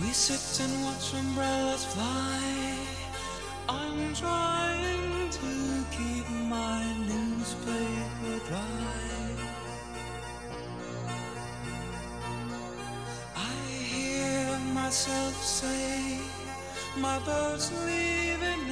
We sit and watch umbrellas fly. I'm trying to keep my newspaper dry. I hear myself say, my boat's leaving